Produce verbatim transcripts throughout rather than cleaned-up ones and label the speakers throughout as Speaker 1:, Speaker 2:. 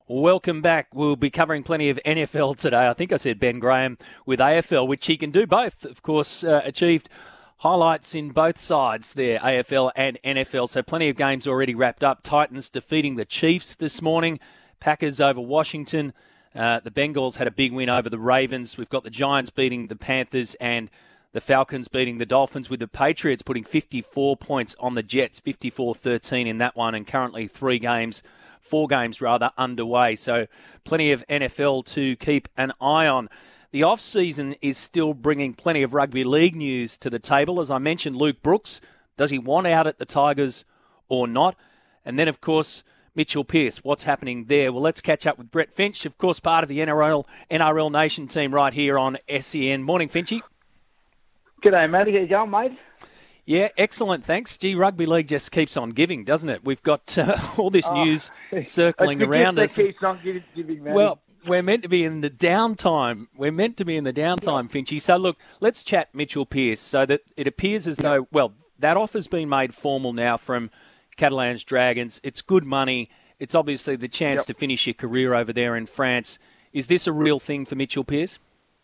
Speaker 1: Welcome back. We'll be covering plenty of N F L today. I think I said Ben Graham with A F L, which he can do both. Of course, uh, achieved highlights in both sides there, A F L and N F L. So plenty of games already wrapped up. Titans defeating the Chiefs this morning. Packers over Washington. Uh, the Bengals had a big win over the Ravens. We've got the Giants beating the Panthers and the Falcons beating the Dolphins, with the Patriots putting fifty-four points on the Jets, fifty-four thirteen in that one, and currently three games, four games rather, underway. So plenty of N F L to keep an eye on. The off-season is still bringing plenty of rugby league news to the table. As I mentioned, Luke Brooks, does he want out at the Tigers or not? And then, of course, Mitchell Pearce, what's happening there? Well, let's catch up with Brett Finch, of course, part of the N R L N R L Nation team right here on S E N. Morning, Finchy.
Speaker 2: G'day, Matty. How you going, mate?
Speaker 1: Yeah, excellent, thanks. Gee, rugby league just keeps on giving, doesn't it? We've got uh, all this
Speaker 2: oh,
Speaker 1: news circling around us.
Speaker 2: Keeps on giving, giving, Matty.
Speaker 1: Well, we're meant to be in the downtime. We're meant to be in the downtime, yeah. Finchy. So, look, let's chat Mitchell Pearce so that it appears as though, well, that offer's been made formal now from Catalans Dragons. It's good money. It's obviously the chance yep. to finish your career over there in France. Is this a real thing for Mitchell Pearce?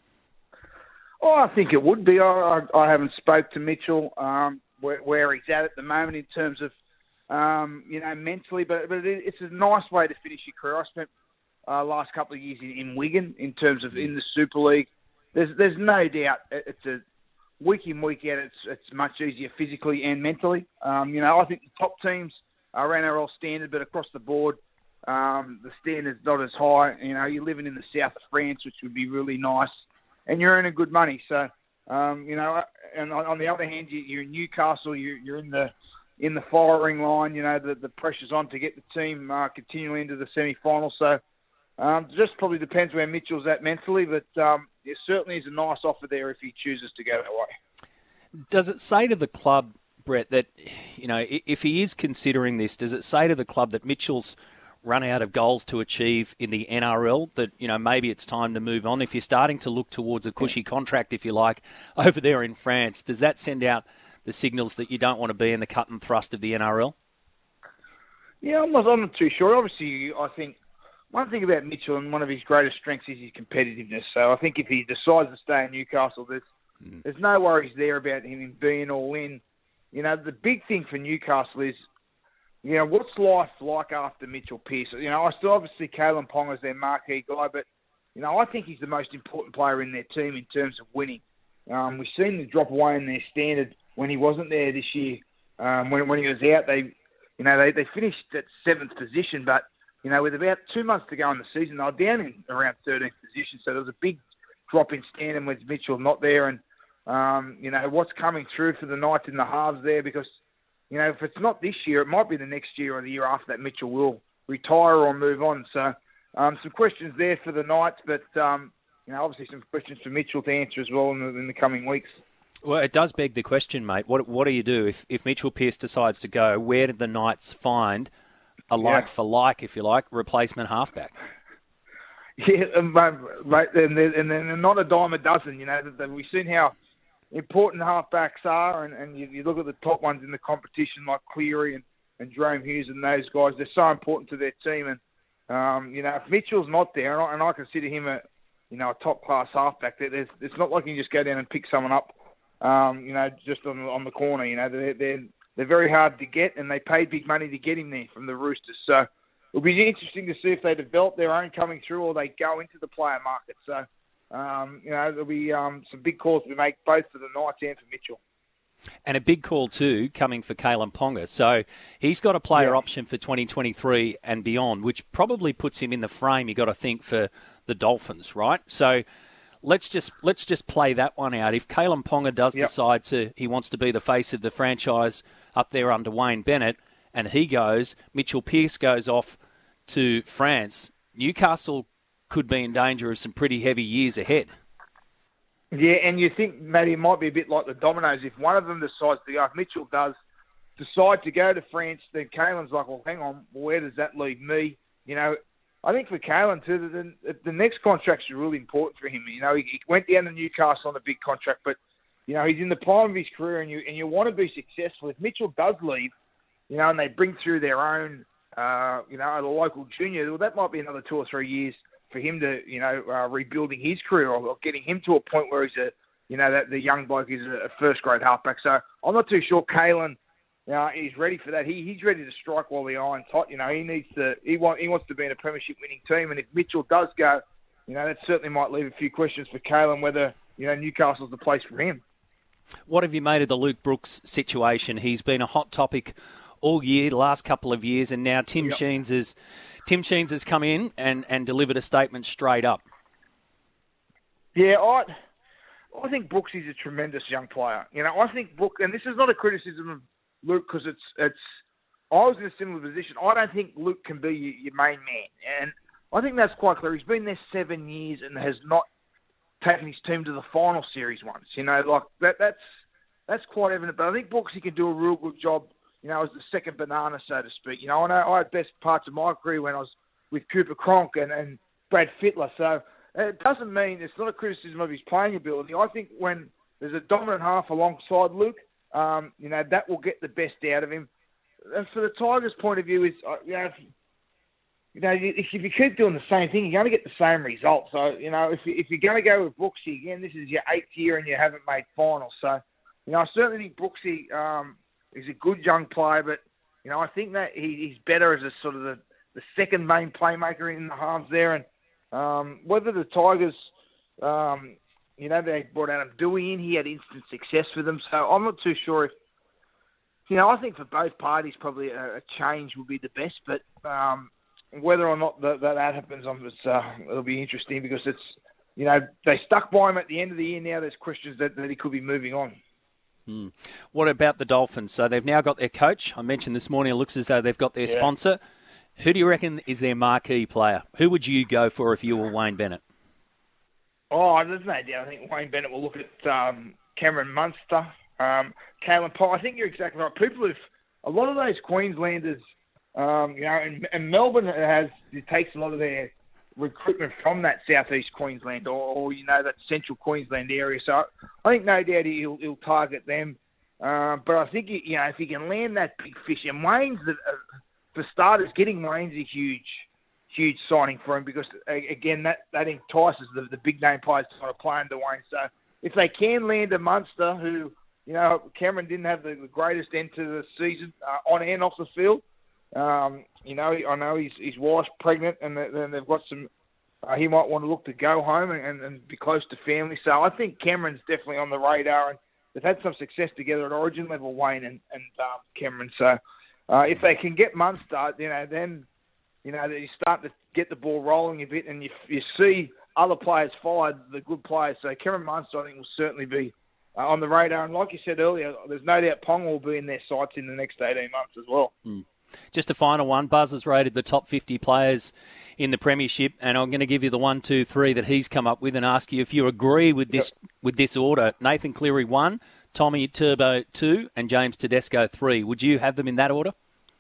Speaker 2: Oh, I think it would be. I, I, I haven't spoke to Mitchell um, where, where he's at at the moment in terms of, um, you know, mentally, but, but it, it's a nice way to finish your career. I spent uh, last couple of years in, in Wigan in terms of in the Super League. There's there's no doubt it's a week in, week out, it's it's much easier physically and mentally. Um, you know, I think the top teams are N R L standard, but across the board, um, the standard's not as high. You know, you're living in the south of France, which would be really nice. And you're earning good money. So, um, you know, and on the other hand, you're in Newcastle, you're, you're in the in the firing line. You know, the, the pressure's on to get the team uh, continually into the semi-final. So, um, just probably depends where Mitchell's at mentally. But um, it certainly is a nice offer there if he chooses to go that way.
Speaker 1: Does it say to the club, Brett, that, you know, if he is considering this, does it say to the club that Mitchell's run out of goals to achieve in the N R L, that, you know, maybe it's time to move on? If you're starting to look towards a cushy contract, if you like, over there in France, does that send out the signals that you don't want to be in the cut and thrust of the N R L?
Speaker 2: Yeah, I'm not, I'm not too sure. Obviously, I think one thing about Mitchell and one of his greatest strengths is his competitiveness. So I think if he decides to stay in Newcastle, there's, mm. there's no worries there about him being all in. You know, the big thing for Newcastle is, you know, what's life like after Mitchell Pearce? You know, I still obviously Kalen Ponga's their marquee guy, but, you know, I think he's the most important player in their team in terms of winning. Um, we've seen them drop away in their standard when he wasn't there this year. Um, when when he was out, they, you know, they, they finished at seventh position, but, you know, with about two months to go in the season, they were down in around thirteenth position. So there was a big drop in standard with Mitchell not there. And, um, you know, what's coming through for the Knights in the halves there, because, you know, if it's not this year, it might be the next year or the year after that Mitchell will retire or move on. So um, some questions there for the Knights, but, um, you know, obviously some questions for Mitchell to answer as well in the, in the coming weeks.
Speaker 1: Well, it does beg the question, mate. What what do you do if, if Mitchell Pearce decides to go? Where did the Knights find a like-for-like, if you like, replacement halfback?
Speaker 2: Yeah, mate, and they're, and they're not a dime a dozen. You know, we've seen how important halfbacks are, and, and you, you look at the top ones in the competition like Cleary and, and Jerome Hughes and those guys, they're so important to their team. And, um, you know, if Mitchell's not there, and I, and I consider him a, you know, a top-class halfback, there's, it's not like you can just go down and pick someone up, um, you know, just on, on the corner. You know, they're, they're, they're very hard to get, and they paid big money to get him there from the Roosters. So it'll be interesting to see if they develop their own coming through or they go into the player market. So, Um, you know, there'll be um, some big calls to make both for the Knights and for Mitchell.
Speaker 1: And a big call, too, coming for Kalen Ponga. So he's got a player yeah. option for twenty twenty-three and beyond, which probably puts him in the frame, you got to think, for the Dolphins, right? So let's just let's just play that one out. If Kalen Ponga does yep. decide to he wants to be the face of the franchise up there under Wayne Bennett, and he goes, Mitchell Pearce goes off to France, Newcastle could be in danger of some pretty heavy years ahead.
Speaker 2: Yeah, and you think, Matty, it might be a bit like the dominoes. If one of them decides to go, if Mitchell does decide to go to France, then Kalen's like, well, hang on, where does that leave me? You know, I think for Kalen, too, the, the next contract's really important for him. You know, he, he went down to Newcastle on a big contract, but, you know, he's in the prime of his career, and you and you want to be successful. If Mitchell does leave, you know, and they bring through their own uh, you know, at a local junior, well, that might be another two or three years for him to, you know, uh, rebuilding his career or, or getting him to a point where he's a, you know, that the young bloke is a first-grade halfback. So I'm not too sure Kalen uh, is ready for that. He he's ready to strike while the iron's hot. You know, he needs to. He want he wants to be in a premiership-winning team, and if Mitchell does go, you know, that certainly might leave a few questions for Kalen whether, you know, Newcastle's the place for him.
Speaker 1: What have you made of the Luke Brooks situation? He's been a hot topic all year, the last couple of years, and now Tim
Speaker 2: yep.
Speaker 1: Sheens has Tim Sheens has come in and, and delivered a statement straight up.
Speaker 2: Yeah, I I think Brooks is a tremendous young player. You know, I think Brooks, and this is not a criticism of Luke because it's it's. I was in a similar position. I don't think Luke can be your, your main man, and I think that's quite clear. He's been there seven years and has not taken his team to the final series once. You know, like that. That's that's quite evident. But I think Brooks he can do a real good job. You know, as the second banana, so to speak. You know, I know I had best parts of my career when I was with Cooper Cronk and, and Brad Fittler. So it doesn't mean it's not a criticism of his playing ability. I think when there's a dominant half alongside Luke, um, you know, that will get the best out of him. And for the Tigers' point of view, is uh, you know, if, you know, if you keep doing the same thing, you're going to get the same result. So you know, if you, if you're going to go with Brooksy again, this is your eighth year and you haven't made finals. So you know, I certainly think Brooksy. Um, He's a good young player, but, you know, I think that he, he's better as a sort of the, the second main playmaker in the halves there. And um, whether the Tigers, um, you know, they brought Adam Dewey in, he had instant success for them. So I'm not too sure if, you know, I think for both parties probably a, a change would be the best. But um, whether or not that, that, that happens, it's, uh, it'll be interesting because it's, you know, they stuck by him at the end of the year. Now there's questions that, that he could be moving on.
Speaker 1: Hmm. What about the Dolphins? So they've now got their coach. I mentioned this morning it looks as though they've got their yeah. sponsor. Who do you reckon is their marquee player? Who would you go for if you were Wayne Bennett?
Speaker 2: Oh, there's no doubt. I think Wayne Bennett will look at um, Cameron Munster, um, Kalen Pyle. I think you're exactly right. People who've, a lot of those Queenslanders, um, you know, and, and Melbourne has, it takes a lot of their recruitment from that southeast Queensland or, or you know, that central Queensland area. So I think no doubt he'll, he'll target them. Uh, but I think, you know, if he can land that big fish, and Wayne's, the, uh, for starters, getting Wayne's a huge, huge signing for him because, again, that, that entices the, the big-name players to want to play under Wayne. So if they can land a Munster who, you know, Cameron didn't have the, the greatest end to the season uh, on and off the field, Um, you know, I know his, his wife's pregnant and then they've got some, uh, he might want to look to go home and, and be close to family. So I think Cameron's definitely on the radar and they've had some success together at origin level, Wayne and, and um, Cameron. So uh, if they can get Munster, you know, then, you know, you start to get the ball rolling a bit and you, you see other players fired, the good players. So Cameron Munster, I think, will certainly be uh, on the radar. And like you said earlier, there's no doubt Pong will be in their sights in the next eighteen months as well.
Speaker 1: Mm. Just a final one. Buzz has rated the top fifty players in the premiership, and I'm going to give you the one, two, three that he's come up with and ask you if you agree with this yep. with this order. Nathan Cleary, one, Tommy Turbo, two, and James Tedesco, three. Would you have them in that order?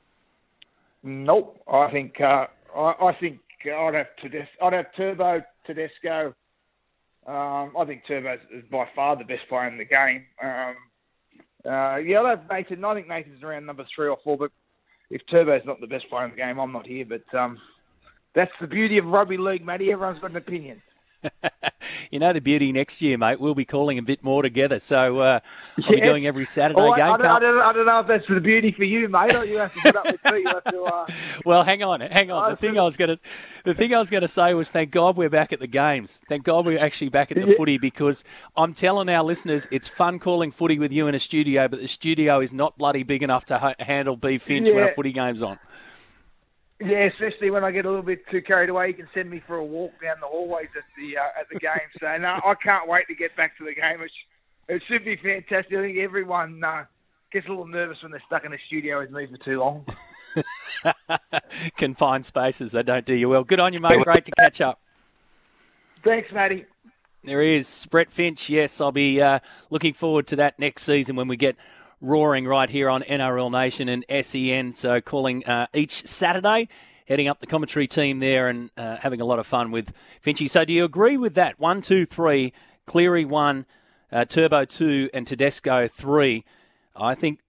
Speaker 2: Nope. I think uh, I, I think I'd have Tedesco. I'd have Turbo, Tedesco. Um, I think Turbo is by far the best player in the game. Um, uh, yeah, I'd have Nathan. I think Nathan's around number three or four, but if Turbo's not the best player in the game, I'm not here. But um, that's the beauty of rugby league, Matty. Everyone's got an opinion.
Speaker 1: You know the beauty next year, mate. We'll be calling a bit more together. So uh, I'll
Speaker 2: yeah.
Speaker 1: be doing every Saturday
Speaker 2: oh,
Speaker 1: game.
Speaker 2: I, I, don't, I, don't, I don't know if that's the beauty for you, mate. Or you have to put up with me. You have to, uh...
Speaker 1: Well, hang on, hang on. The thing I was going to, the thing I was going to say was, thank God we're back at the games. Thank God we're actually back at the
Speaker 2: yeah.
Speaker 1: footy because I'm telling our listeners, it's fun calling footy with you in a studio, but the studio is not bloody big enough to ha- handle B Finch
Speaker 2: yeah.
Speaker 1: when a footy game's on.
Speaker 2: Yeah, especially when I get a little bit too carried away, you can send me for a walk down the hallways at the uh, at the game. So no, I can't wait to get back to the game. It, it should be fantastic. I think everyone uh, gets a little nervous when they're stuck in a studio with me for too long.
Speaker 1: Confined spaces, they don't do you well. Good on you, mate. Great to catch up.
Speaker 2: Thanks, Matty.
Speaker 1: There he is, Brett Finch. Yes, I'll be uh, looking forward to that next season when we get roaring right here on N R L Nation and S E N. So calling uh, each Saturday, heading up the commentary team there and uh, having a lot of fun with Finchy. So do you agree with that? One, two, three, Cleary one, uh, Turbo two, and Tedesco three. I think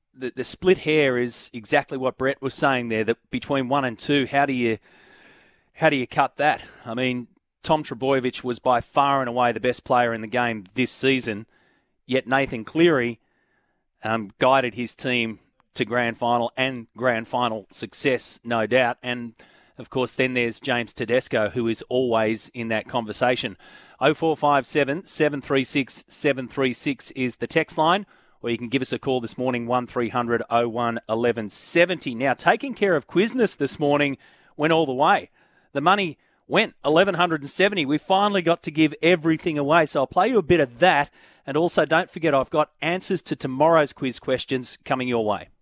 Speaker 1: the, the split hair is exactly what Brett was saying there, that between one and two, how do you how do you cut that? I mean, Tom Trbojevic was by far and away the best player in the game this season, yet Nathan Cleary um, guided his team to grand final and grand final success, no doubt. And, of course, then there's James Tedesco, who is always in that conversation. oh four five seven, seven three six, seven three six is the text line, or you can give us a call this morning, one three hundred oh one eleven seventy. Now, taking care of Quiznos this morning went all the way. The money went eleven seventy. We finally got to give everything away, so I'll play you a bit of that. And also, don't forget, I've got answers to tomorrow's quiz questions coming your way.